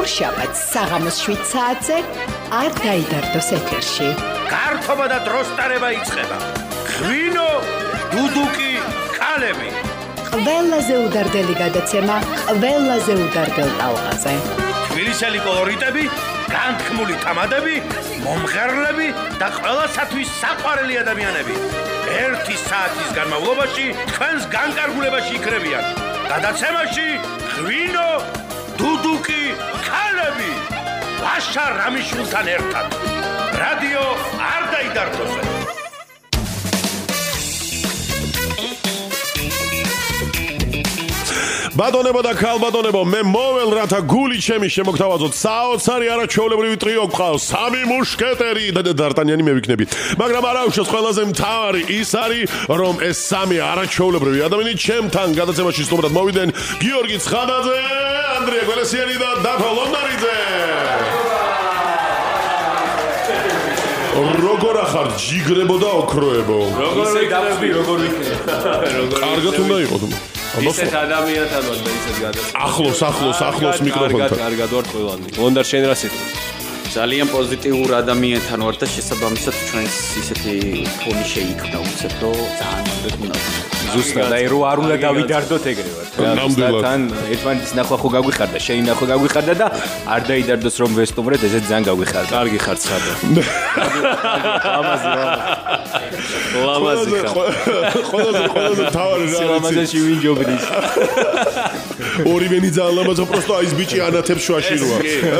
ორშაბათს საღამოს 7 საათზე არ დაიდარდოს ეთერში. გართობა და დროსტარება იწყება. ღვინო, დუდუკი, ქალები. ყველაზე უდარდელი გადაცემა, ყველაზე უდარდელ ტალღაზე. თბილისელი კოლორიტები, განთქმული თამადები, მომღერლები და ყველასათვის საყვარელი ადამიანები. 1 საათის განმავლობაში თქვენს განკარგულებაში იქნებიან. გადაცემაში ღვინო, დუდუკი, ქალები. ვაშა რამიშვილთან ერთად. რადიო არ დაიდარდოზე. ბატონებო და ქალბატონებო, მე მოվել რათა გული ჩემი შემოგთავაზოთ. საოცარი არაჩვეულებრივი ტრიო გყავს, სამი მუშკეტერი და დარტანიანი მე ვიქნები. მაგრამ არა უშავს ყველაზე მთავარი ის არის, რომ ეს სამი არაჩვეულებრივი ადამიანი ჩემთან გადაცემაში სტუმრად მოვიდნენ გიორგი ცხადაძე, ანდრია გველესიანი და დათო ლონდარიძე. როგორ ახარ ჯიგრებო და ოქროებო? როგორ ვიქნები? კარგად უნდა იყოთ. ისეთ ადამიანთან ვარ და ისეთ გადაცემა. ახლოს მიკროფონთან. კარგად ვარ ყველანი. ლონდარ შენ რა სიტყვი? ძალიან პოზიტიურ ადამიანთან ვარ და შესაბამისად ჩვენს ისეთი ფონი შეიქმნა უცებ რომ ძალიან უნდა ზუსტად აი რო არ უნდა დავიდარდოთ ეგრე ვარ. ნამდვილად. ერთმანეთის ნახვა ხო გაგვიხარდა, შენი ნახვა გაგვიხარდა და არ დაიდარდოს რომ ვესტუმრეთ, ესეც ძალიან გაგვიხარდა. კარგი ხარ ცხადო. ლამაზი ხარ. ყველაზე თავარი რა არის? ლამაზი ვინჯობდის. ორივენი ძალიან ლამაზა, просто აი ეს ბიჭი ანათებს შუაში როა.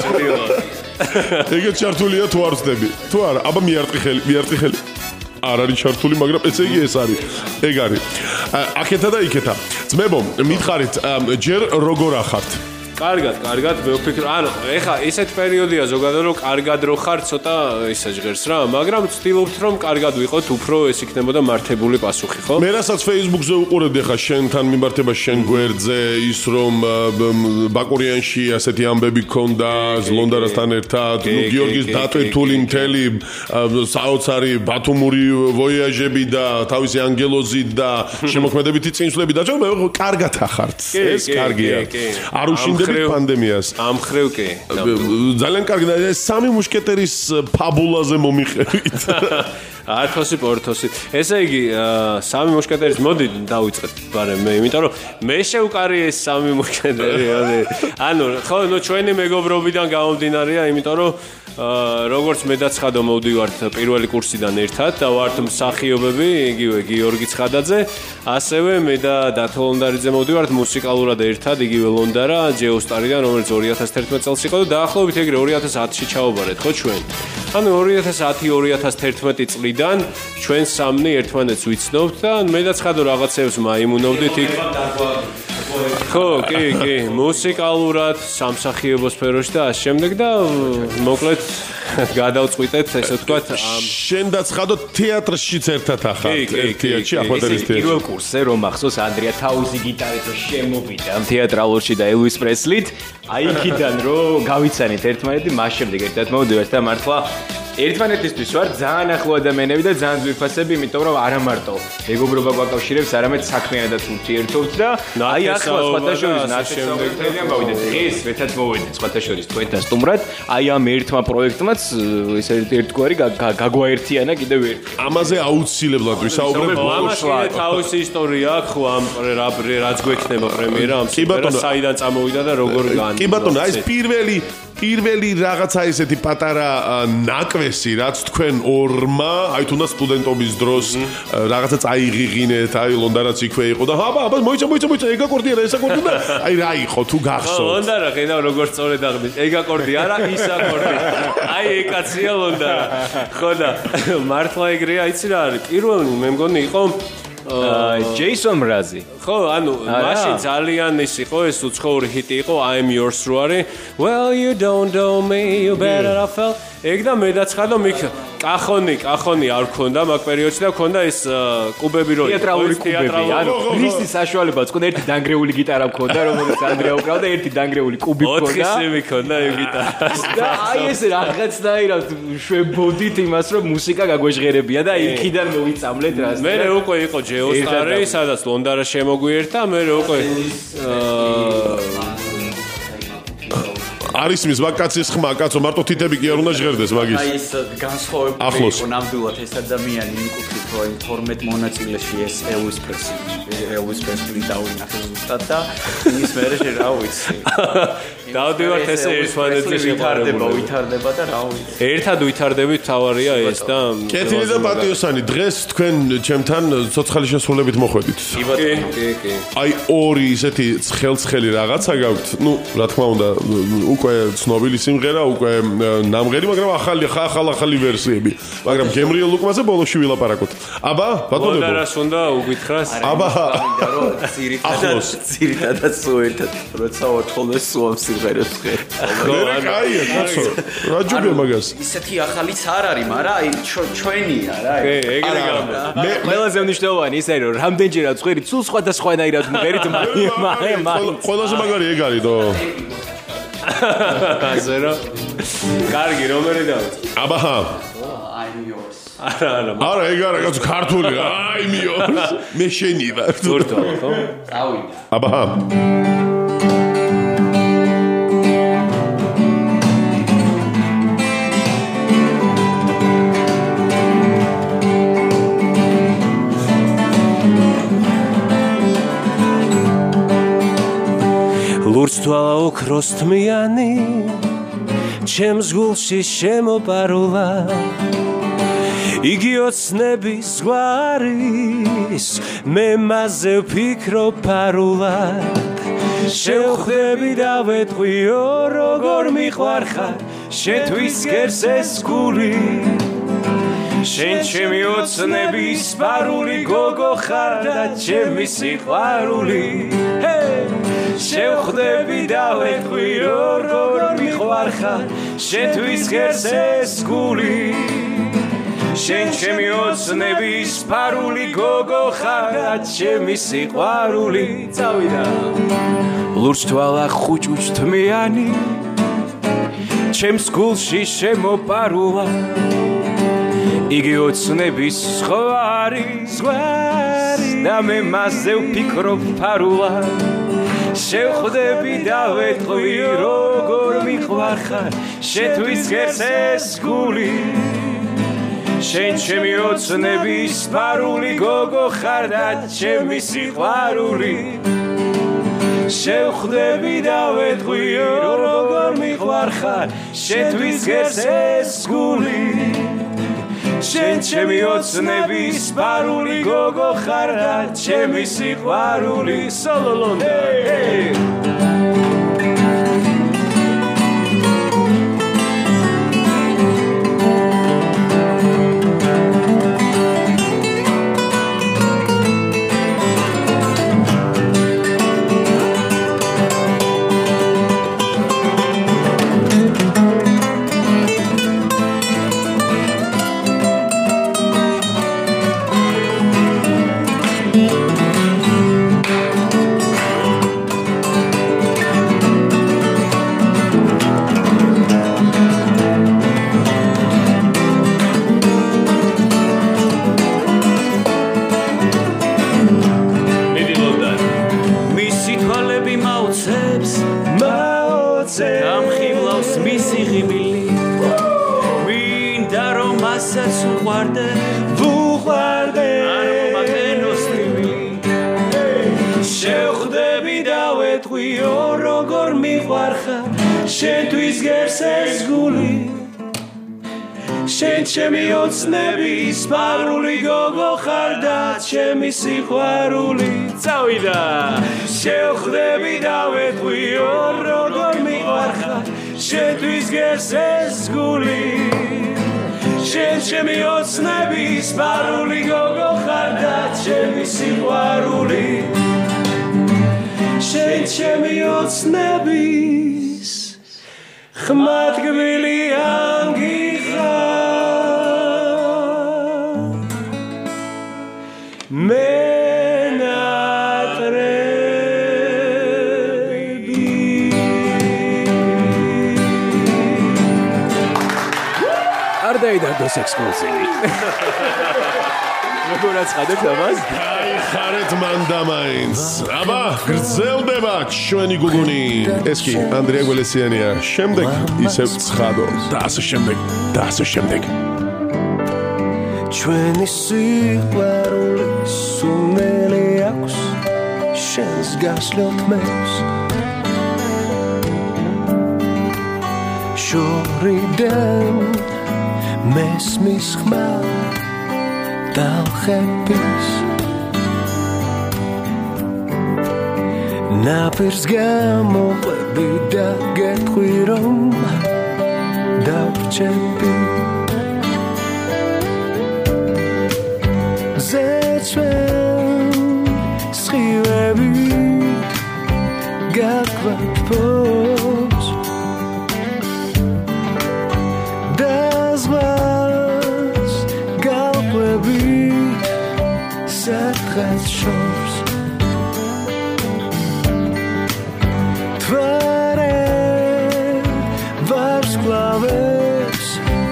ეგეთ ჩართულია თუ არ ვწდები? თუ არა, აბა მიარტყი ხელი. არ არის ჩართული, მაგრამ ესე იგი ეს არის. ეგ არის. აქეთა და იქეთა. ძმებო, მითხარით, ჯერ როგორ ახართ? კარგად, მე ვფიქრობ, ანუ ეხა ისეთ პერიოდია ზოგადად რომ კარგად რო ხარ, ცოტა ისა ჟღერს რა, მაგრამ ვცდილობთ რომ კარგად ვიყოთ, უფრო ეს იქნებოდა მართებული პასუხი, ხო? მე რასაც Facebook-ზე უყურებდი ხა შენთან მიმართება შენ გვერდზე ის რომ ბაკურიანში ასეთი ამბები ქონდა ზლონდარასთან ერთად, ნუ გიორგის დატვირთული მთელი საოცარი ბათუმური ვოიაჟები და თავისი ანგელოზი და შემოქმედებითი წინსვლები და მე კარგად ახართ. ეს კარგია. არ უშინდე პანდემიას. ამხრივ კი. ძალიან კარგი და სამი მუშკეტერის ფაბულაზე მომიხევით. ათოსი პორთოსი. ესე იგი, სამი მუშკეტერის მოდი დავიწყეთ ბარემ მე, იმიტომ რომ მე შევკარი ეს სამი მუშკეტერი. ანუ ხო, ნუ ჩვენი მეგობრობიდან გამომდინარეა, იმიტომ რომ როგორც მე და ცხადო მოვდივართ პირველი კურსიდან ერთად და ვართ მსახიობები, იგივე გიორგი ცხადაძე, ასევე მე და დათო ლონდარიძე მოვდივართ მუსიკალურად ერთად, იგივე ლონდარა ჯეოსტარიდან, რომელიც 2011 წელს იყო და დაახლოებით ეგრე 2010-ში ჩავაბარეთ, ხო ჩვენ? ანუ 2010-2011 წლიდან ჩვენ სამნი ერთმანეთს ვიცნობთ და მე და ცხადო რაღაცებს მაიმუნოვდით იქ. ხო, კი, მუსიკალურად, სამსახიობო სფეროში და ამ შემდეგ და მოკლედ გადავწყვიტეთ, ესე ვთქვათ, შენ და ცხადო თეატრშიც ერთად ახართ, თეატრში ახალდარის თეატრში. პირველ კურსზე რომ ახსოვს ანდრია თავისი გიტარით რომ შემოვიდა თეატრალურში და ელვის პრესლით, აი იქიდან რომ გავიცანით ერთმანეთი, მას შემდეგ ერთად მოვდივართ და მართლა ერთმანეთისთვის ვარ ძალიან ახლო ადამიანები და ძალიან ძვირფასები, იმიტომ რომ არა მარტო მეგობრობა გვაკავშირებს, არამედ საქმიანადაც ურთიერთობთ და აი ახლა სხვათა შორის ნაცნობებთან მოვიდეთ. დღეს ერთად მოვიდეთ სხვათა შორის თქვენთან სტუმრად, აი ამ ერთმა პროექტმაც ეს ერთგვარი გაგვაერთიანა კიდევ ერთ. ამაზე აუცილებლად ვისაუბრებ. ამაში თავისი ისტორია აქვს, ხო ამ რაც გვექნება პრემიერა ამ სიმღერას საიდან წამოვიდა და როგორ გაანადგურა. კი ბატონო, აი ეს პირველი რაღაცა ესეთი პატარა ნაკვესი, რაც თქვენ ორმა, აი თუნდაც სტუდენტობის დროს რაღაცა წაიღიღინეთ, აი ლონდარაც იქვე იყო და აბა მოიცა, ეგ აკორდი არა, ეს აკორდი და აი რა იყო თუ გახსოვთ. ლონდარა ხედავ როგორ სწორედ აღნიშნეთ, ეგ აკორდი არა, ის აკორდი. აი ეკაცია ლონდარა. ხო და მართლა ეგრეა, იცი რა არის? პირველი მე მგონი იყო ჯეისონ მრაზი. ხო, ანუ მაშინ ძალიან ის იყო, ეს უცხოური ჰიტი იყო, I'm yours რო არის. Well you don't know me, you better I felt. ეგ და მე და ცხადო მიქ კახონი არ ქონდა მაგ პერიოდში და ქონდა ეს კუბები რო თეატრალური კუბები. ანუ რის საშუალებაც ქონდა ერთი დანგრეული გიტარა ქონდა, რომელიც ანდრია უკრავდა, ერთი დანგრეული კუბი ქონდა. 4 სიმი ქონდა ეგ გიტარა. და აი ეს რაღაცნაირად შვებოდით იმას, რომ მუსიკა გაგვეჟღერებია და იქიდან მოვიწამლეთ რას. მე უკვე იყო ჯეოსტარი, სადაც ლონდარა შემოგვიერთა, მე უკვე არის მის ვაკაციის ხმა, კაცო, მარტო თითები კი არ უნდა ჟღერდეს მაგის. აი ეს განსხვავებული ახლოს. იყო ნამდვილად ეს ადამიანი იმკუთით, რომ 12 მონაწილეში ეს Elvis Presley დავინახე ზუსტად და ის მერე რა ვიცი. დავდივართ ესე ერთმანეთზე შეყარებული. ვითარდება და რა ვიცი. ერთად ვითარდებით თავარია ეს და კეთილი და პატიოსანი, დღეს თქვენ ჩემთან ცოცხალი შესრულებით მოხვედით. კი. აი ორი ისეთი ცხელ-ცხელი რაღაცა გაქვთ. ნუ, რა თქმა უნდა, უკვე ცნობილი სიმღერა, უკვე ნამღერი, მაგრამ ახალი ვერსიები. მაგრამ გემრიელ უკმაზე ბოლოში ვილაპარაკოთ. აბა, ბატონებო. და რას უნდა უგითხრას? აბა, ძირითადად სუერთად, როცა ოთხოლე სუამ სიმღერებს ხერ. მე კაია, კაცო. რა ჯობია მაგას? ისეთი ახალიც არ არის, მაგრამ აი ჩვენია რა. ეგრე გამო. მე ყველაზე მნიშვნელოვანი ისე რომ რამდენჯერაც ხვერი სულ სხვადასხვანაირად მღერით ყველაზე მაგარი ეგ არის, დო. ასე რომ კარგი, რომელი დავიწყო? აბა, I'm yours. არა, ეგ არა, კაცო, ქართული. აი მიორს. მე შენი ვარ. თურთო, ხო? წავიდა. აბა. ლურს თვალა ოქროს თმიანი ჩემს გულში შემოპარულა იგი ოცნების გვარის მე მასზე ვფიქრობ პარულად შევხვდები და ვეტყვიო როგორ მიყვარხარ შეთვის გერს ეს გული შენ ჩემი ოცნების პარული გოგო ხარ და ჩემი სიყვარული შევხვდები და ვეტყვიო როგორ მიყვარხარ შეთვის გერს ეს გული შენ ჩემი ოცნების პარული გოგო ხარ და ჩემი სიყვარული წავიდა ლურს თვალა ხუჭუჭ თმიანი ჩემს გულში შემოპარულა იგი ოცნების ზღვარი და მე მასზე ვფიქრობ პარულად შევხვდები და ვეტყვი როგორ მიყვარხარ შეთვის გერს ეს გული შენ ჩემი ოცნების პარული გოგო ხარ და ჩემი სიყვარული შევხვდები და ვეტყვი როგორ მიყვარხარ შეთვის გერს ეს გული შენ ჩემი ოცნების პარული გოგო ხარ და ჩემი სიყვარული სოლოლონდა შეთვის გერს ეს გული შენ ჩემი ოცნების პარული გოგო ხარ და ჩემი სიყვარული წავიდა შევხვდები და ვეტყვიო როგორ მიყვარხარ შეთვის გერს ეს გული შენ ჩემი ოცნების პარული გოგო ხარ და ჩემი სიყვარული შენ ჩემი ოცნების ხმატგბილი ანგიხარ მენატრები არ დაიდარდოს ექსკლუზივი როგორ აცხადებთ ამას? გაიხარეთ მან და მაინც. აბა, გრძელდება ჩვენი გუგუნი. ეს კი ანდრია გველესიანია. შემდეგ ისევ ცხადო და ასე შემდეგ და ასე შემდეგ. ჩვენი სიყვარული სუნელი აქვს შენს გასვლით მეც შორიდან მესმის ხმა დავხების ნაპირს გამოყვები და გეტყვი რომ დავრჩები სხივები გაგვაფოს და ზღვას გავყვები სადღაც შორს თვარე ვარსკვლავებს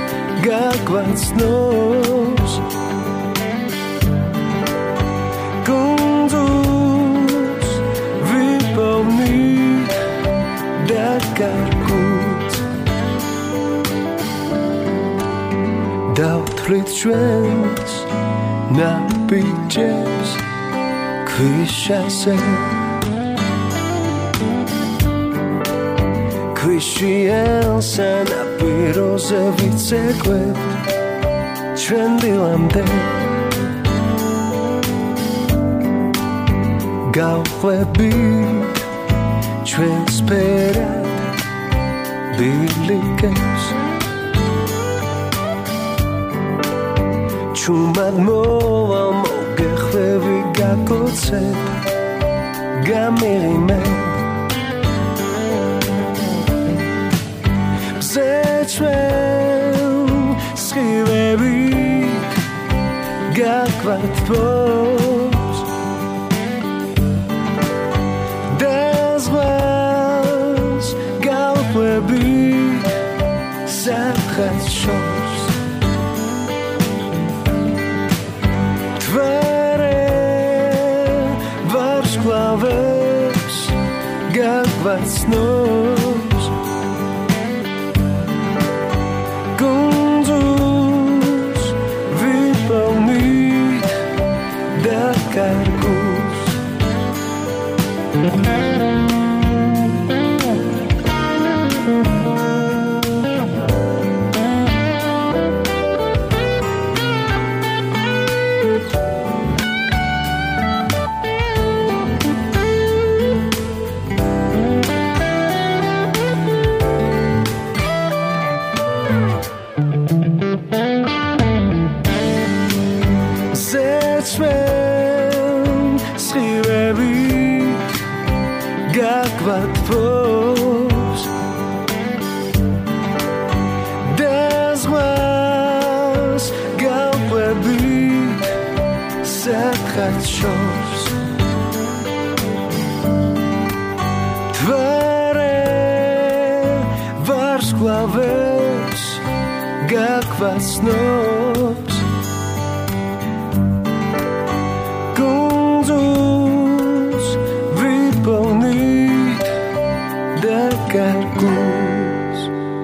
გაგვაცნობს დავთვლით ჩვენს ნაბიჯებს ქვიშაზე ქვიშიან სანაპიროზე ვიცეკვებთ ჩვენ დილამდე გავყვებით ჩვენს ფერად ბილიკებს ჩუმად მოვალ მოგეხვევი გაკოცებ გამიღიმებ მზე ჩვენ სხივები გაგვათბობს და ზღვას გავყვები სადღაც შორს ვარსკვლავებს გაგვაცნობს გუნდს ვიპოვნით და კარგულს გაგვათბობს და ზღვას გავყვები სადღაც შორს თვარე ვარსკვლავებს გაგვაცნობს გარგულს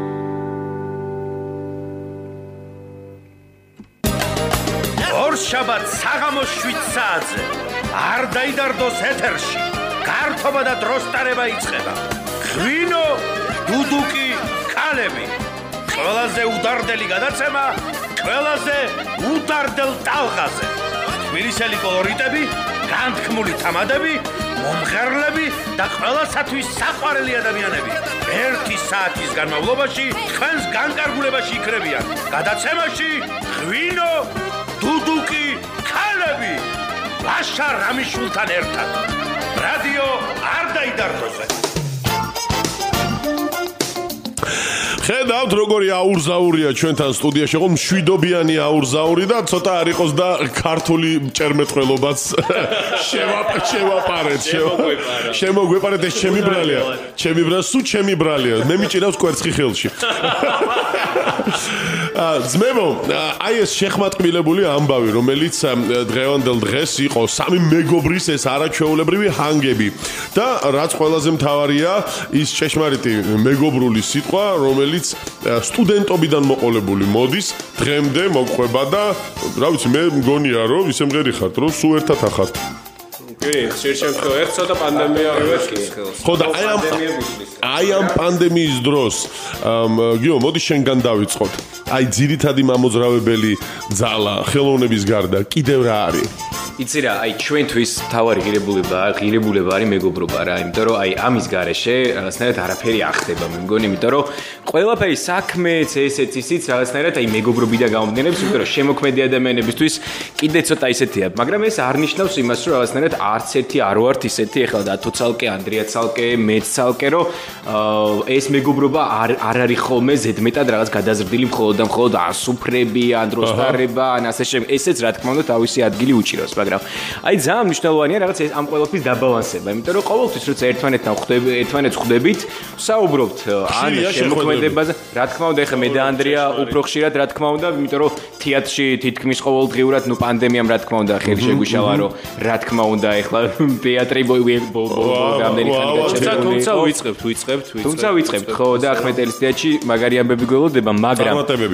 ორშაბათ საღამოს 7 საათზე არ დაიდარდოს ეთერში გართობა და დროს ტარება იწყება ღვინო დუდუკი ქალები ყველაზე უდარდელი გადაცემა ყველაზე უდარდელ ტალღაზე თბილისელი კოლორიტები განთქმული თამადები მომღერლები და ყველასათვის საყვარელი ადამიანები 1 საათის განმავლობაში თქვენს განკარგულებაში იქნებიან გადაცემაში ღვინო დუდუკი ქალები ვაშა რამიშულთან ერთად რადიო არ დაიდარდოზე ხედავთ როგორი აურზაურია ჩვენთან სტუდიაში ხო მშვიდობიანი აურზაური და ცოტა არ იყოს და ქართული ჭერმეტყველობაც შემოგვეპარეთ ეს ჩემი ბრალია ჩემი ბრალია სულ ჩემი ბრალია მე მიჭირავს კვერცხი ხელში ძმებო, აი ეს შეხმატკბილებული ამბავი, რომელიც დღევანდელ დღეს იყო სამი მეგობრის ეს არაჩვეულებრივი ჰანგები და რაც ყველაზე მთავარია, ის ჭეშმარიტი მეგობრული სიტყვა, რომელიც სტუდენტობიდან მოყოლებული მოდის, დღემდე მოყვება და რა ვიცი, მე მგონია რომ ისე მღერი ხართ, რომ სულ ერთად ახართ. კი, შეიძლება ერთ ცოტა პანდემია ვიყოს. ხო და აი ამ პანდემიის დროს გიო, მოდი შენგან დავიწყოთ. აი ძირითადი მამოძრავებელი ძალა ხელოვნების გარდა კიდევ რა არის? იცი რა, აი ჩვენთვის თავარი ღირებულება არის მეგობრობა რა, იმიტომ რომ აი ამის გარეშე რაღაცნაირად არაფერი ახდება, მე მგონი, იმიტომ რომ ყველაფერი საქმეც ესეც ისიც რაღაცნაირად აი მეგობრობიდან გამომდინარეობს, იმიტომ რომ შემოქმედი ადამიანებისთვის კიდე ცოტა ისეთია, მაგრამ ეს არ ნიშნავს იმას, რომ რაღაცნაირად არც ერთი არ ვართ ისეთი, ეხლა დათო ცალკე, ანდრია ცალკე, მეც ცალკე, რომ ეს მეგობრობა არ არის ხოლმე ზედმეტად რაღაც გადაზრდილი მხოლოდ და მხოლოდ ასუფრები, ან დროსტარება, ან ასე შემდეგ. ესეც რა თქმა უნდა თავისი ადგილი უჭირავს, მაგრამ აი ძალიან მნიშვნელოვანია რაღაც ეს ამ ყველაფრის დაბალანსება, იმიტომ რომ ყოველთვის როცა ერთმანეთს ხვდებით, საუბრობთ ან შემოქმედებაზე, რა თქმა უნდა, ეხლა მე და ანდრია უფრო ხშირად, რა თქმა უნდა, იმიტომ რომ თეატრში თითქმის ყოველდღიურად, ნუ პანდემიამ რა თქმა უნდა, ხელი შეგვიშალა, რომ რა თქმა უნდა, ეხლა თეატრი რამდენი ხანი გაჩერდა. თუმცა ვიწყებთ. თუმცა ვიწყებთ, ხო, და ახმეტელის თეატრში მაგარი ამბები გველოდება, მაგრამ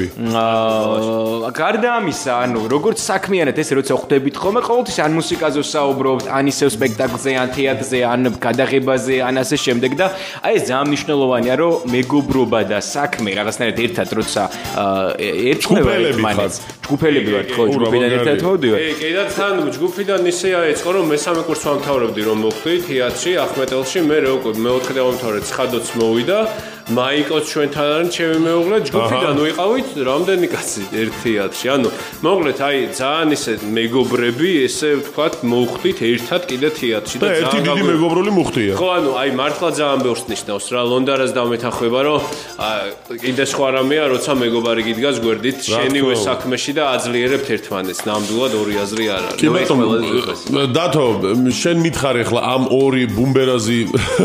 გარდა ამისა, ანუ როგორც საქმიანად ესე როცა ხვდებით ხოლმე, ყოველთვის ან მუსიკაზე ვსაუბრობთ, ან ისევ სპექტაკლზე, ან თეატრზე, ან გადაღებაზე, ან ასე შემდეგ და აი ეს ძალიან მნიშვნელოვანია, რომ მეგობრობა და საქმე რაღაცნაირად ერთად როცა ერწყმება ერთმანეთს. ჯგუფელები ვართ, ხო, ჯგუფიდან ერთად მოვდივართ. კი, და თან ჯგუფიდან ისე აეწყო, რომ მესამე კურსს ვამთავრებდი, რომ მოხვდი თეატრში, ახმეტელში, მე მეოთხე დავამთავრე, ცხადოც მოვიდა. მაიკოც ჩვენთან არის, ჩემი მეუღლე, ჯგუფიდან ვიყავით, რამდენი კაცი ერთ თეატრში. ანუ მოკლედ, აი ძალიან ისე მეგობრები, ესე ვთქვათ, მოვხვდით ერთად კიდე თეატრში და ერთი დიდი მეგობრული მუხტია. ხო, ანუ აი მართლა ძალიან ბევრს ნიშნავს რა, ლონდარას დამეთანხმება, რომ კიდე სხვა რამეა, როცა მეგობარი გიდგას გვერდით, შენივე საქმეში და აძლიერებთ ერთმანეთს. ნამდვილად ორი აზრი არ არის. კი ბატონო, დათო, შენ მითხარ ახლა ამ ორი ბუმბერაზი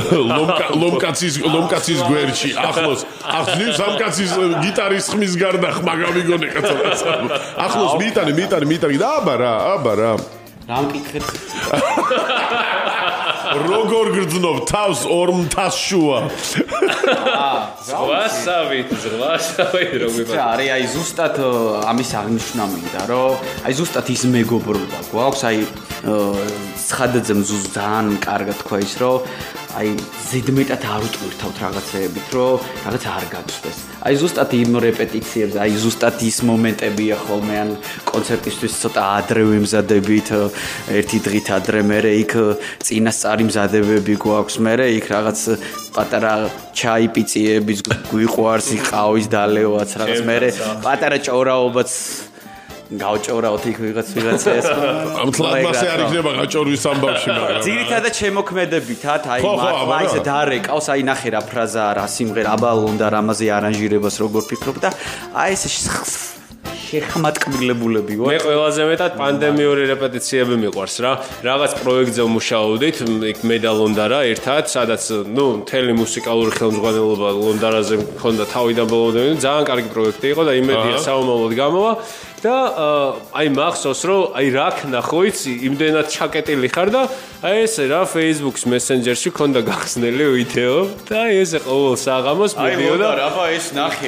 ლომკაცის გვერდში ახლოს ამ კაცის გიტარის ხმის გარდა ხმა გამიგონე კაცო. ახლოს მიიტანი და აბა რა მკითხეთ როგორ გრძნობ თავს ორ მთას შუა. ზღვასავით როგორ არის აი ზუსტად ამის აღნიშვნა მინდა, რომ აი ზუსტად ის მეგობრობა გვაქვს, აი ცხადაძემ ძალიან კარგად თქვა ის, რომ აი ზედმეტად არ უტვირთავთ რაღაცეებით, რომ რაღაც არ გაგწდეს. აი ზუსტად იმ რეპეტიციებზე, აი ზუსტად ის მომენტებია ხოლმე, ან კონცერტისთვის ცოტა ადრე ვემზადებით, ერთი დღით ადრე, მერე იქ წინასწარი მზადებები გვაქვს, მერე იქ რაღაც პატარა ჩაი პიწიებიც გვიყვარს, ყავის დალევაც, რაღაც მერე პატარა ჭორაობაც გავჭორავთ იქ ვიღაცა ეს ამთლად მასე არ იქნება გაჭორვის ამბავში, მაგრამ ძირითადად შემოქმედებითად აი მართლა ისე დარეკავს, აი ნახე რა ფრაზა რა სიმღერა აბალონ და რამაზე არანჟირებას როგორ ფიქრობ და აი ეს შეხმატკბილებულები ვარ. მე ყველაზე მეტად პანდემიური რეპეტიციები მიყვარს რა. რაღაც პროექტზე ვმუშაობდით, იქ მე და ლონდარა ერთად, სადაც ნუ მთელი მუსიკალური ხელმძღვანელობა ლონდარაზე მქონდა თავიდან ბოლომდე. ძალიან კარგი პროექტი იყო და იმედია საომავლოდ გამოვა. და აი მახსოვს რომ აი რა ქნა ხო იცი იმდენად ჩაკეტილი ხარ და აი ესე რა Facebook-ს Messenger-ში ქონდა გახსნილი ვიდეო და ესე ყოველ საღამოს მიდიოდა აბა ეს ნახე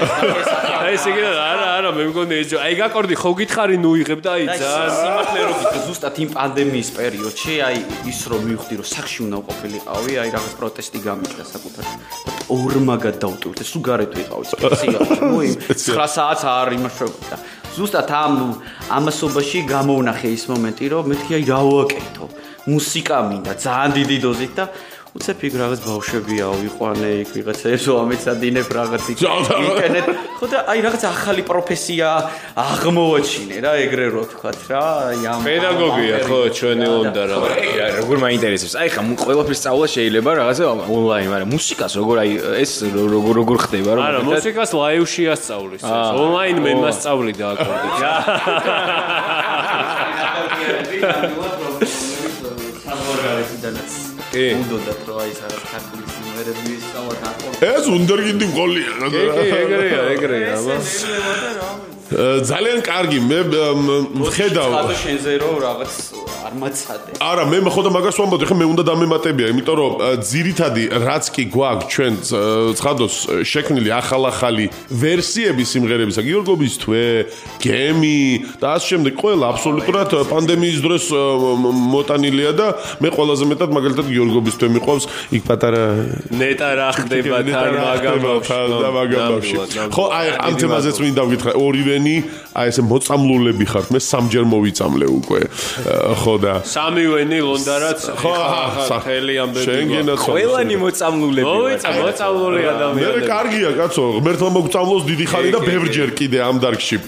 აი ესე იგი არა მე მგონი ეჯო აი გაკორდი ხო გითხარი ნუ იღებ და აი ძალიან სიმართლე რომ გითხრა ზუსტად იმ პანდემიის პერიოდში აი ის რომ მივხვდი რომ სახში უნდა ყოფილიყავი აი რაღაც პროტესტი გამიჩნდა საკუთარ ორმაგად დავტვირთ სულ გარეთ ვიყავი სპეციალურად ნუ 9 საათს არ იმაშობდა ზუსტად ამასობაში გამოვნახე ის მომენტი რომ მეთქი აი რა ვაკეთო მუსიკა მინდა ძალიან დიდი დოზით და უცებ იქ რაღაც ბავშვებია ვიყვანე იქ ვიღაცებს ვამეცადინებ რაღაც იქ ინტერნეტ ხო და აი რაღაც ახალი პროფესია აღმოვაჩინე რა ეგრე რო ვთქვათ რა აი პედაგოგია ხო ჩვენი უნდა რა როგორ მაინტერესებს აი ხა ყველაფერს სწავლა შეიძლება რაღაცა ონლაინ მაგრამ მუსიკას როგორ აი ეს როგორ ხდება რომ არა მუსიკას ლაივში ასწავლის ონლაინ მე მასწავლი და აკორდი სამორგალისიდანაც უდოდათ რომ აი სადაც ქართული სიმღერები ვისწავლოთ ახლა. ეს უნდერგინდი მყოლია. ეგრეა, აბა. ძალიან კარგი, მე ვხედავ. ხატო შენზე რომ რაღაც არ მაცადე. არა, მე ხოდა მაგას ვამბობდი, ხა მე უნდა დამემატებია, იმიტომ რომ ძირითადი რაც კი გვაქვს ჩვენ ცხადოს შექმნილი ახალ-ახალი ვერსიები სიმღერებისა, გიორგობის თვე, გემი და ასე შემდეგ, ყველა აბსოლუტურად პანდემიის დროს მოტანილია და მე ყველაზე მეტად მაგალითად გიორგობის თვე მიყვავს, იქ პატარა ნეტა რა ხდება თან მაგამბავში. ხო, აი ამ თემაზეც მინდა ვგითხრა, ორივენი აი ესე მოწამლულები ხართ, მე სამჯერ მოვიწამლე უკვე. ხო და სამივენი ლონდარაც ხა მთელი ამბები ყველანი მოწამლულები მოწამლული ადამიანები. მე კარგია კაცო, ღმერთმა მოგწამლოს დიდი ხანი და ბევრჯერ კიდე ამ დარგში.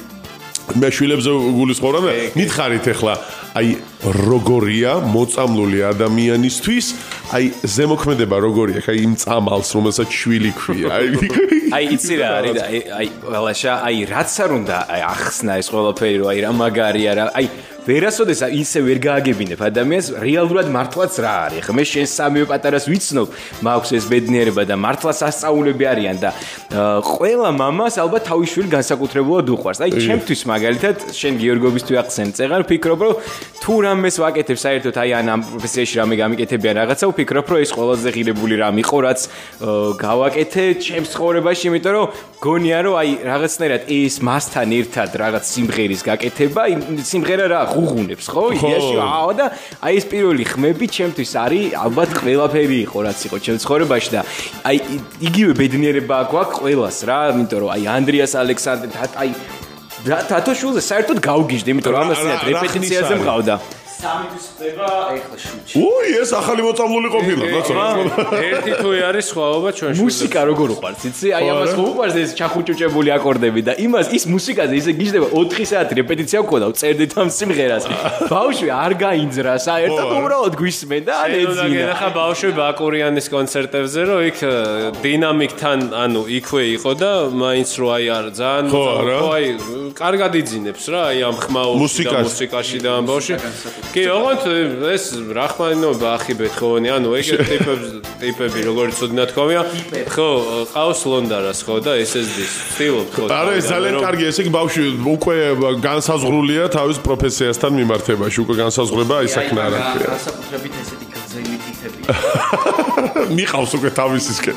მე შვილებზე გულისხმობ და მითხარით ახლა აი როგორია მოწამლული ადამიანისთვის აი ზემოქმედება როგორია აი იმ წამალს რომელსაც შვილი ქვია აი იცი რა არის და აი ველაშა აი რაც არ უნდა აი ახსნა ეს ყველაფერი რომ აი რა მაგარია რა აი ვერასოდეს ისე ვერ გააგებინებ ადამიანს რეალურად მართლაც რა არის ხა მე შენ სამივე პატარას ვიცნობ მაქვს ეს ბედნიერება და მართლა სასწაულები არიან და ყველა მამას ალბათ თავის შვილი განსაკუთრებულად უყვარს აი ჩემთვის მაგალითად შენ გიორგობის თუ ახსენ წეღარ ვფიქრობ რომ თუ რამეს ვაკეთებ საერთოდ აი ამ პროფესიაში რამე გამიკეთებიან რაღაცა ვფიქრობ რომ ეს ყველაზე ღირებული რამ იყო რაც გავაკეთე ჩემს ცხოვრებაში იმიტომ რომ გონია რომ აი რაღაცნაირად ეს მასთან ერთად რაღაც სიმღერის გაკეთება სიმღერა რა ღუღუნებს ხო იდეაში აო და აი ეს პირველი ხმები ჩემთვის არის ალბათ ყველაფერი იყო რაც იყო ჩემს ცხოვრებაში და აი იგივე ბედნიერება გვაქვს ყველას რა იმიტომ რომ აი ანდრიას ალექსანდრე აი თათოშულზე საერთოდ გავგიჟდი იმიტომ რომ ამასთან რეპეტიციაზე მყავდა სამი ხდება ეხლა შუჩი. უი, ეს ახალი მოწამლული ყოფილა, კაცო. ერთი თუ არის სხვაობა ჩვენში. მუსიკა როგორ უყვარს, იცი? აი ამას ხო უყვარს ეს ჩახუჭუჭებული აკორდები და იმას ის მუსიკაზე ისე გიждდება 4 საათი რეპეტიცია გქონდა, წერდით ამ სიმღერას. ბავშვი არ გაინძრა, საერთოდ უბრალოდ გვისმენ და ეძინა. ახლა ბავშვი ბაკურიანის კონცერტებზე რომ იქ დინამიკთან, ანუ იქვე იყო და მაინც რო აი არ ძალიან ხო აი კარგად იძინებს რა, აი ამ ხმაურში და მუსიკაში და ამ ბავშვი კი, ოღონდ ეს რახმანინობა ახიბეთ ხოლმე, ანუ ეგეთ ტიპები როგორც ოდნავ თქომია, ხო, ყავს ლონდარას ხო და SSD-ს ვთილობთ ხო. არა, ეს ძალიან კარგი, ესე იგი ბავშვი უკვე განსაზღვრულია თავის პროფესიასთან მიმართებაში, უკვე განსაზღვრება აი საქმე არ აქვს. განსაკუთრებით ესეთი გრძელი თითები. მიყავს უკვე თავისისკენ.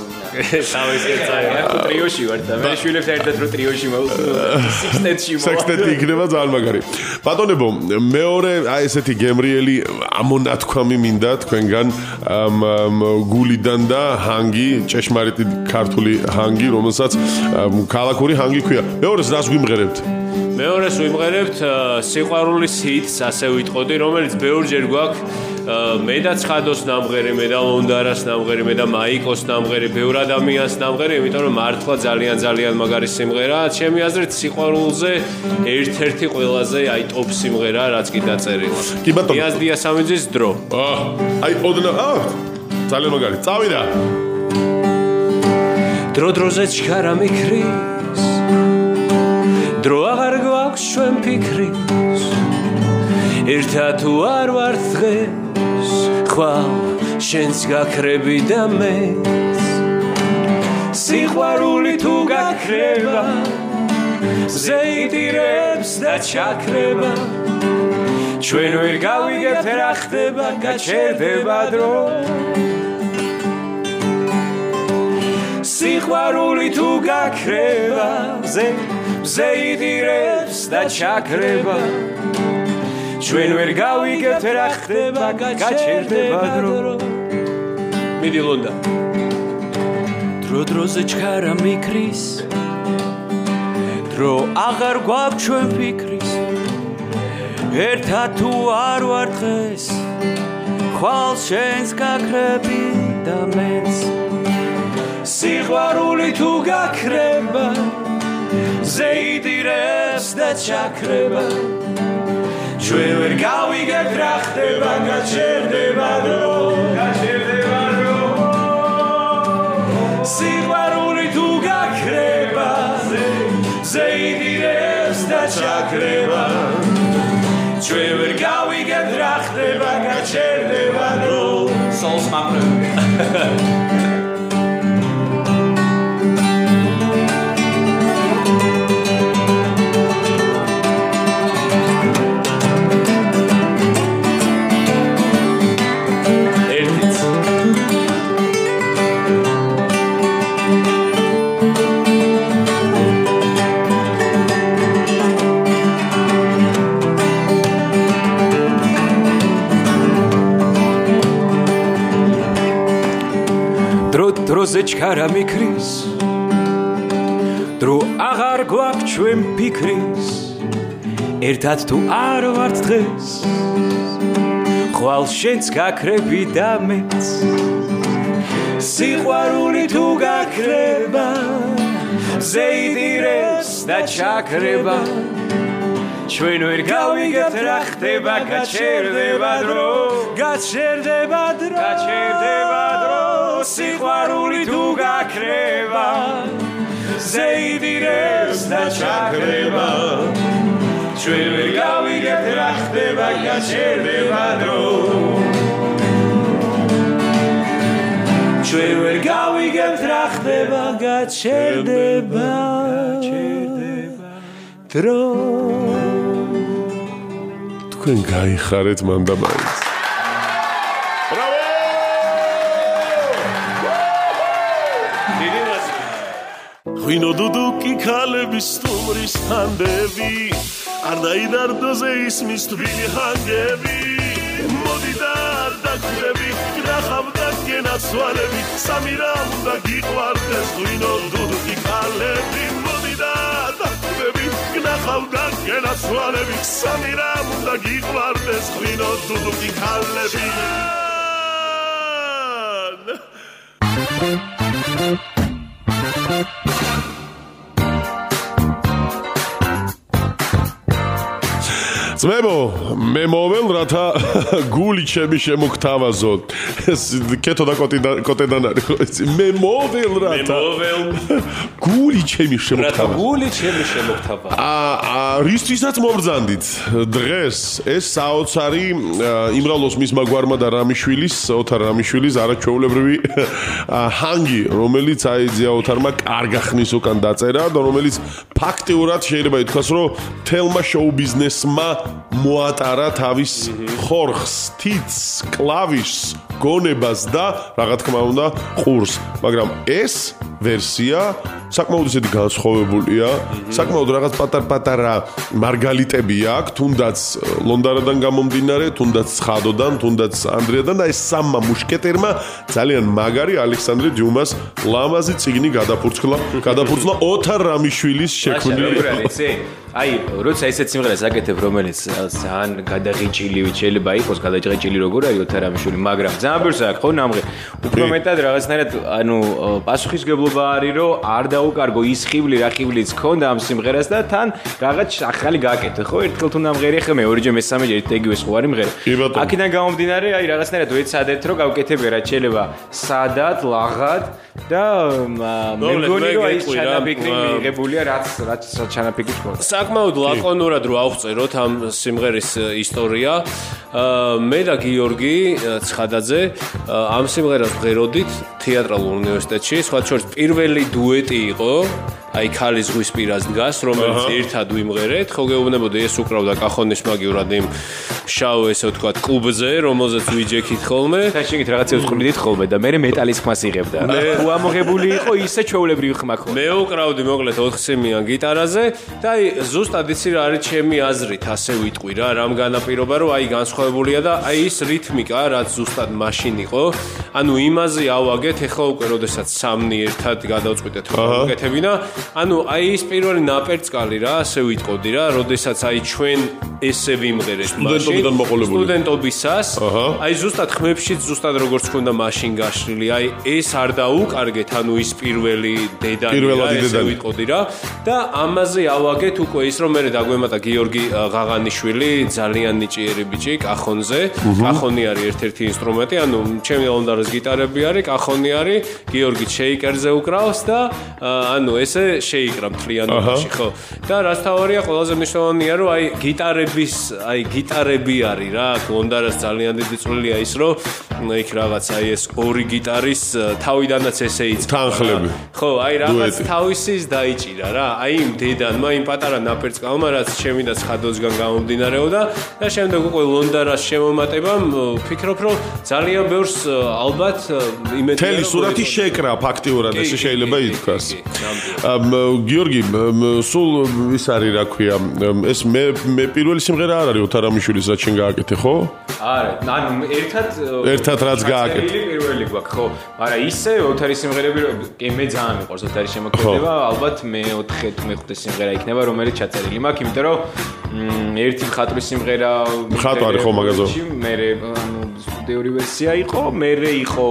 თავისი წაიღე. ტრიოში ვარ და მე შვილებთან ერთად რო ტრიოში მოვუწევ. სექსტეტი იქნება ძალიან მაგარი. ბატონებო, მეორე აი ესეთი გემრიელი ამონათქვამი მინდა თქვენგან გულიდან და ჰანგი, ჭეშმარიტი ქართული ჰანგი, რომელსაც ქალაქური ჰანგი ქვია. მეორეს რას გვიმღერებთ? მეორეს ვიმღერებთ სიყვარულის ჰიტს, ასე ვიტყოდი, რომელიც ბევრჯერ გვაქვს მე და ცხადოს ნამღერი, მე და ლონდარას ნამღერი, მე და მაიკოს ნამღერი, ბევრ ადამიანს ნამღერი, იმიტომ რომ მართლა ძალიან მაგარი სიმღერაა. ჩემი აზრით სიყვარულზე ერთ-ერთი ყველაზე აი ტოპ სიმღერაა, რაც კი დაწერილა. კი ბატონო. დიას დიასამიძის დრო. აი ოდნა ძალიან მაგარი. წავიდა. დრო-დროზე ჩქარა მიქრის. დრო აღარ გვაქვს ჩვენ ფიქრის. ერთად თუ არ ვართ დღეს ხვალ შენს გაქრები და მეც სიყვარული თუ გაქრება ზეიდირებს და ჩაქრება ჩვენ ვერ გავიგებთ რა ხდება გაჩერდება დრო სიყვარული თუ გაქრება ზეიდირებს და ჩაქრება ჩვენ ვერ გავიგებთ რა ხდება გაჩერდება დრო მიდი ლონდა დრო-დროზე ჩქარა მიქრის დრო აღარ გვაქვს ჩვენ ფიქრის ერთად თუ არ ვარ დღეს ხვალ შენს გაქრები და მეც სიყვარული თუ გაქრება ზეიდირებს და ჩაქრება ჩვენ ვერ გავიგებთ რა ხდება გაჩერდება დრო სიყვარული თუ გაქრება ზეიდირებს და ჩაქრება ჩვენ ვერ გავიგებთ რა ხდება გაჩერდება დრო სულ მამრები. დროზე ჩქარა მიქრის დრო აღარ გვაქვს ჩვენ ფიქრის ერთად თუ არ ვართ დღეს ხვალ შენც გაქრები და მეც სიყვარული თუ გაქრება ზეიდირებს და ჩაქრება ჩვენ ვერ გავიგებთ რა ხდება გაჩერდება დრო გაჩერდება დრო სიყვარული თუ გაქრება ზეიდირებს და ჩაქრება ჩვენ ვერ გავიგებთ რა ხდება გაჩერდება დრო ჩვენ ვერ გავიგებთ რა ხდება გაჩერდება დრო თქვენ გაიხარეთ მან და მაინც ღვინო დუდუკი ქალების სტუმრის თანდები არ დაიდარდოზე ისმის თბილი ჰანგები მოდი და არ დაგვრები გნახავ და გენაცვალები სამი რა უნდა გიყვარდეს ღვინო დუდუკი ქალები მოდი და არ დაგვრები გნახავ და გენაცვალები სამი რა უნდა გიყვარდეს ღვინო დუდუკი ქალები ძმებო, მე მოվել რათა გული ჩემი შემოგთავაზოთ. ეს კეთო და კოტედან არის. მე მოվել რათა გული ჩემი შემოგთავაზოთ. გული ჩემი შემოგთავაზოთ. რისთვისაც მომბრძანდით? დღეს ეს საოცარი იმრავლოს მისმა გვარმა და რამიშვილის, ოთარ რამიშვილის არაჩვეულებრივი ჰანგი, რომელიც აიძია ოთარმა კარგა ხნის უკან დაწერა და რომელიც ფაქტიურად შეიძლება ითქვას, რომ თელმა შოუ ბიზნესმა მოატარა თავის ხორხს, თითს, კლავიშს, გონებას და რა თქმა უნდა ყურს, მაგრამ ეს ვერსია საკმაოდ ისეთი განსხვავებულია, საკმაოდ რაღაც პატარ-პატარა მარგალიტები აქვს, თუნდაც ლონდარადან გამომდინარე, თუნდაც ცხადოდან, თუნდაც ანდრიადან და ეს სამმა მუშკეტერმა ძალიან მაგარი ალექსანდრე დიუმას ლამაზი წიგნი გადაფურცლა ოთარ რამიშვილის შექმნილი. აი, როცა ესეთ სიმღერას აკეთებ, რომელიც ძალიან გადაღიჭილი შეიძლება იყოს, გადაჭრეჭილი როგორ არის ოთარ რამიშვილი, მაგრამ ძალიან ბევრს აქვს, ხო, ნამღე. უფრო მეტად რაღაცნაირად, ანუ პასუხისგებლობა არის, რომ არ დაუკარგო ის ხიბლი, რა ხიბლიც ქონდა ამ სიმღერას და თან რაღაც ახალი გააკეთე, ხო? ერთხელ თუ ნამღერი ხე მე ორიჯერ მესამეჯერ ერთ იგივე სხვა სიმღერა. აქედან გამომდინარე, აი რაღაცნაირად ვეცადეთ, რომ გავკეთებ რა შეიძლება სადად, ლაღად და მე მგონი რომ აი ჩანაფიქრი მიიღებულია, რაც ჩანაფიქრი ქონდა. საკმაოდ ლაკონურად რო ავწეროთ ამ სიმღერის ისტორია. მე და გიორგი ცხადაძე ამ სიმღერას ვღეროდით თეატრალურ უნივერსიტეტში, სხვა შორის პირველი დუეტი იყო. აი ქალის ზღვის პირას დგას, რომელიც ერთად ვიმღერეთ, ხო გეუბნებოდი ეს უკრავდა კახონის მაგიურად იმ შავ ესე ვთქვათ კლუბზე, რომელზეც ვიჯექით ხოლმე. შეგით რაღაცებს ყრიდით ხოლმე და მე მეტალის ხმას იღებდა. თუ ამოღებული იყო ისე ჩვეულებრივი ხმა ხო. მე უკრავდი მოკლედ 4 სიმიან გიტარაზე და აი ზუსტად იცი რა არის ჩემი აზრით, ასე ვიტყვი რა, რამ განაპირობა რომ აი განსხვავებულია და აი ის რითმიკა, რაც ზუსტად მაშინ იყო, ანუ იმაზე ავაგეთ, ეხლა უკვე როდესაც სამნი ერთად გადავწყვიტეთ რომ ვუკეთებინა. ანუ აი ის პირველი ნაპერწკალი რა, ასე ვიტყოდი რა, როდესაც აი ჩვენ ესე ვიმღერეთ მაშინ სტუდენტობისას, აი ზუსტად ხმებშიც ზუსტად როგორც ქონდა მაშინ გაშლილი, აი ეს არ დაუკარგეთ, ანუ ის პირველი დედანი რა, ესე ვიტყოდი რა და ამაზე ავაგეთ უკვე ის რომ მე დაგვემატა გიორგი ღაღანიშვილი, ძალიან ნიჭიერი ბიჭი კახონზე, კახონი არის ერთ-ერთი ინსტრუმენტი, ანუ ჩემი ლონდარის გიტარები არის, კახონი არის, გიორგი შეიკერზე უკრავს და ანუ ესე შეიკრა მთლიანობაში, ხო? და რაც თავარია, ყველაზე მნიშვნელოვანია, რომ გიტარები არის რა, ლონდარას ძალიან დიდი წვლილია ის, რომ იქ რაღაც ეს ორი გიტარის თავიდანაც ესე იწყება. თანხლები. ხო, რაღაც თავისის დაიჭირა რა. იმ დედანმა, იმ პატარა ნაპერწკალმა, რაც ჩემი და ცხადოსგან გამომდინარეობდა და შემდეგ უკვე ლონდარას შემომატებამ ვფიქრობ, რომ ძალიან ბევრს ალბათ იმედია თელი სურათი შეკრა ფაქტიურად ესე შეიძლება ითქვას. გიორგი, სულ ის არის რა ქვია, ეს მე პირველი სიმღერა არ არის ოთარამიშვილის რაც შენ გააკეთე, ხო? არა, ანუ ერთად რაც გააკეთე. პირველი გვაქვს, ხო, მაგრამ ისე ოთარის სიმღერები, მე ძალიან მიყვარს ოთარის შემოქმედება, ალბათ მე-4 სიმღერა იქნება, რომელიც ჩაწერილი მაქვს, იმიტომ რომ ერთი მხატვრის სიმღერა მხატვარი ხო მაგაზო. მე სტუდიური ვერსია იყო, მე იყო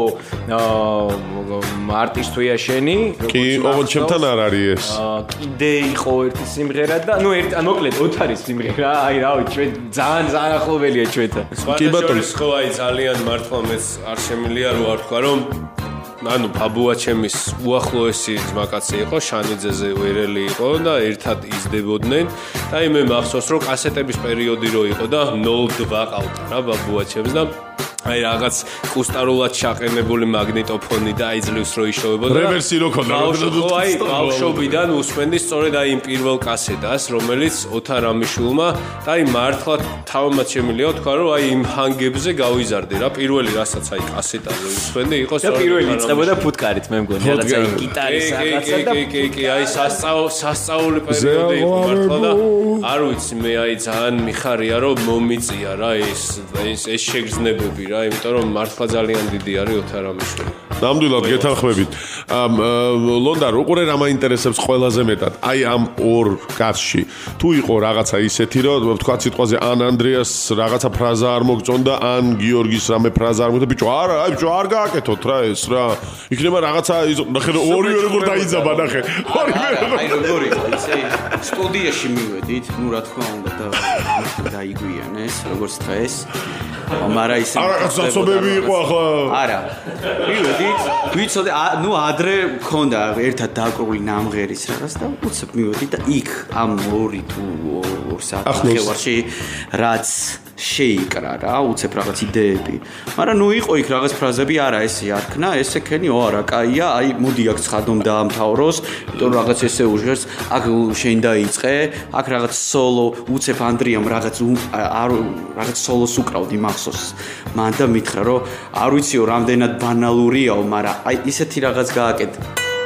არტისტია შენი, კი, ოღონდ ჩემთან არ არის ეს. კიდე იყო ერთი სიმღერა და მოკლედ ოთარის სიმღერა, რავი, ჩვენ ძალიან ახლობელია ჩვენთან. კი ბატონო, ხო, ძალიან მართლა მეც არ შემიძლია რო არ თქვა, რომ ბაბუა ჩემის უახლოესი ძმაკაცი იყო, შანიძეზე ვერელი იყო და ერთად იზრდებოდნენ და მე მახსოვს, რომ კასეტების პერიოდი რო იყო და 02 ყავდა რა ბაბუა ჩემს და რაღაც კუსტარულად ჩაყენებული მაგნიტოფონი და აიძლევს რო იშოვებოდა. რევერსი რო ქონდა, ბავშვობიდან უსმენდი სწორედ იმ პირველ კასეტას, რომელიც ოთარამიშვილმა და მართლა თავმაც შემიძლია თქვა, რომ იმ ჰანგებზე გავიზარდე რა. პირველი რასაც კასეტაზე უსმენდი იყო სწორედ პირველი იწყებოდა ფუტკარით, მე მგონი, რაღაცა გიტარის რაღაცა და კი, სასწაული პერიოდი იყო მართლა და არ ვიცი, მე ძალიან მიხარია, რომ მომიწია რა ეს შეგრძნებები რა, იმიტომ რომ მართლა ძალიან დიდი არის ოთარამიშვილი. ნამდვილად გეთანხმებით. ლონდარ, უყურე რა მაინტერესებს ყველაზე მეტად. აი ამ ორ კაცში თუ იყო რაღაცა ისეთი, რომ თქვა სიტყვაზე ან ანდრეას რაღაცა ფრაზა არ მოგწონდა, ან გიორგის რამე ფრაზა არ მოგწონდა, ბიჭო, არა, აი ბიჭო, არ გააკეთოთ რა ეს რა. იქნება რაღაცა ნახე ორივე როგორ დაიძაბა, ნახე. აი როგორი, ისე სტუდიაში მივედით, ნუ რა თქმა უნდა და დაიგვიანეს, როგორც დღეს. მაგრამ ისე რაღაც ასობები იყო ახლა. არა. მივედით, ვიცოდე, ნუ ადრე მქონდა ერთად დაკრული ნამღერის რაღაც და უცებ მივედით და იქ ამ 2 თუ 2 საათი ხევარში რაც შეიკრა რა, უცებ რაღაც იდეები. მაგრამ ნუ იყო იქ რაღაც ფრაზები, არა ესე არქნა, ესე ქენი, არა, კაია, აი მოდი აქ ცხადომ დაამთავროს, იმიტომ რაღაც ესე უჟღერს, აქ შენ დაიწყე, აქ რაღაც სოლო, უცებ ანდრიამ რაღაც სოლოს უკრავდი მახსოვს. მან და მითხრა, რომ არ ვიციო რამდენად ბანალურიაო, მაგრამ აი ისეთი რაღაც გააკეთე.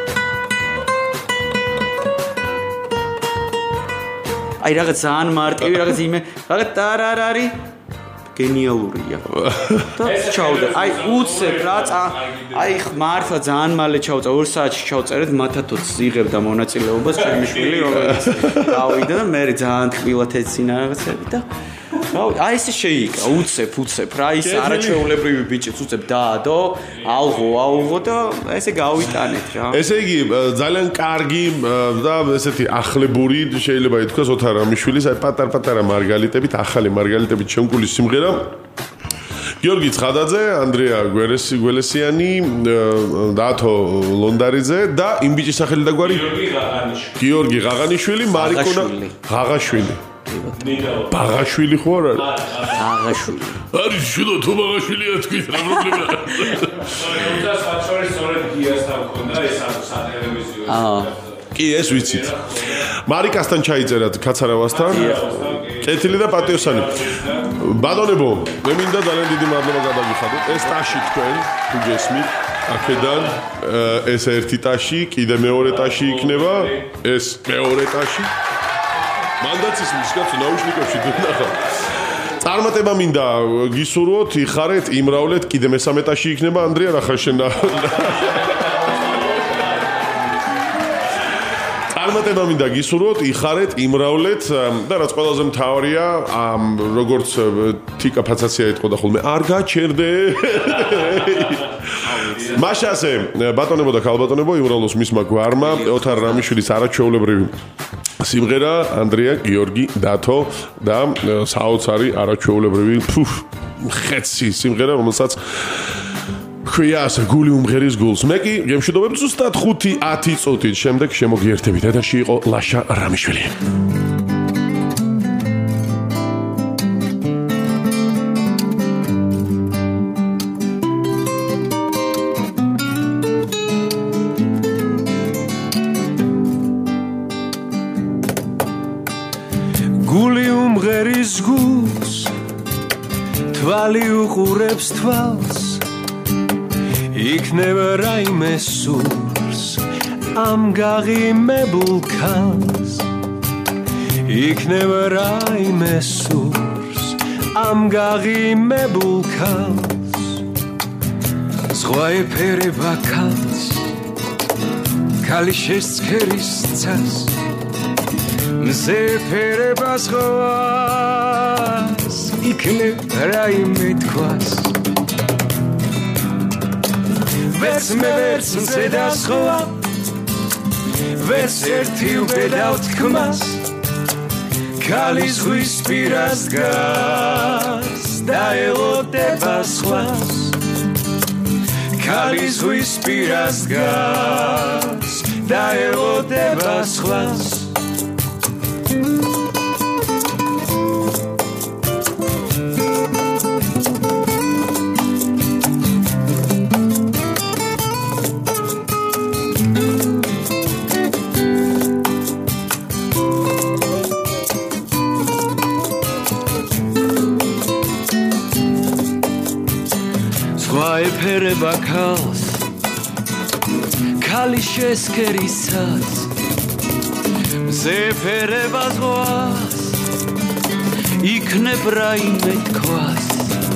აი რაღაც ძალიან მარტივი რაღაც რაღაც ტარარარი გენიალურია. და ჩავდა. აი უცებ რა აი მართლა ძალიან მალე ჩავწა 2 საათში ჩავწერეთ მათათოც იღებდა მონაწილეობას ჩემი შვილი რომელიც გავიდა და მე ძალიან თკბილად ეცინა რაღაცები და აი ესე შეიკრა უცებ რა ის არაჩვეულებრივი ბიჭიც უცებ დაადო ალღო და ესე გავიტანეთ რა. ესე იგი ძალიან კარგი და ესეთი ახლებური შეიძლება ითქვას ოთარამიშვილის აი პატარ-პატარა მარგალიტებით, ახალი მარგალიტებით შემკული სიმღერა. გიორგი ცხადაძე, ანდრეა გველესიანი, დათო ლონდარიძე და იმ ბიჭის სახელი და გვარი გიორგი ღაღანიშვილი, მარიკონა ღაღაშვილი. ბაღაშვილი ხო არ არის? ბაღაშვილი. არის შუა თუ ბაღაშვილია თქვით რა პრობლემაა? და საჩორი სწორედ გიასთან მქონდა ეს სატელევიზიო. კი, ეს ვიცით. მარიკასთან ჩაიწერათ კაცარავასთან. კეთილი და პატიოსანი. ბატონებო, მე მინდა ძალიან დიდი მადლობა გადაგიხადოთ. ეს ტაში თქვენ თუ გესმით, აქედან ეს ერთი ტაში, კიდე მეორე ტაში იქნება, ეს მეორე ტაში. მანდაცის მსგავსი ნაუშნიკებში დნახა. წარმატება მინდა გისურვოთ, იხარეთ, იმრავლეთ, კიდე მესამე ტაში იქნება ანდრია რა შენა. წარმატება მინდა გისურვოთ, იხარეთ, იმრავლეთ და რაც ყველაზე მთავარია, როგორც თიკა ფაცაცია ეთქოდა და ხოლმე არ გაჩერდე. მაშასე, ბატონებო და ქალბატონებო, იმრავლოს მისმა გვარმა, ოთარ რამიშვილის არაჩვეულებრივი სიმღერა ანდრია, გიორგი, დათო და საოცარი არაჩვეულებრივი ხეცი სიმღერა, რომელსაც ქვიას გული უმღერის გულს. მე კი გემშვიდობებ ზუსტად 5-10 წუთით შემდეგ შემოგიერთებით. ეთერში იყო ლაშა რამიშვილი. გული უმღერის გულს თვალი უყურებს თვალს იქნება რაიმე სურს ამ გაღიმებულ ქალს იქნება რაიმე სურს ამ გაღიმებულ ქალს ზღვა ეფერება ქალს ქალი შესცქერის ცას მზე ეფერება ზღვას იქნება რაიმე თქვას ვერც მე ვერც მზე და სხვა ვერც ერთი უბედავთ თქმას ქალი ზღვის პირას დგას და ელოდება სხვას ქალი ზღვის პირას დგას და ელოდება სხვას ეფერება ქალს ქალი შესქერისას მზე ეფერება ზღვას იქნებ რაიმე თქვას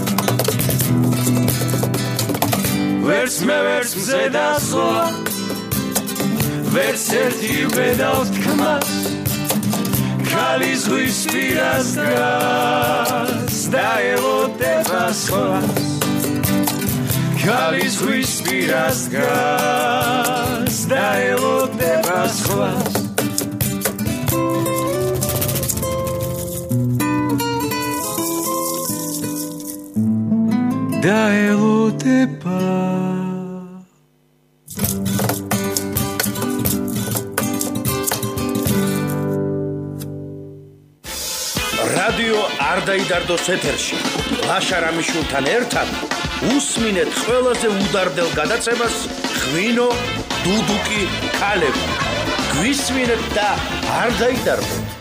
ვერც მე ვერც მზე და სხვა ვერც ერთი უბედავს თქმას ქალი ზღვის პირას დგას და ელოდება სხვას ქალი ზღვის პირას დგას და ელოდება სხვას და ელოდება რადიო არ დაიდარდოს ეთერში ლაშა რამიშვილთან ერთად უსმინეთ ყველაზე უდარდელ გადაცემას ღვინო დუდუკი ქალები გვისმინეთ და არ დაიდარდოთ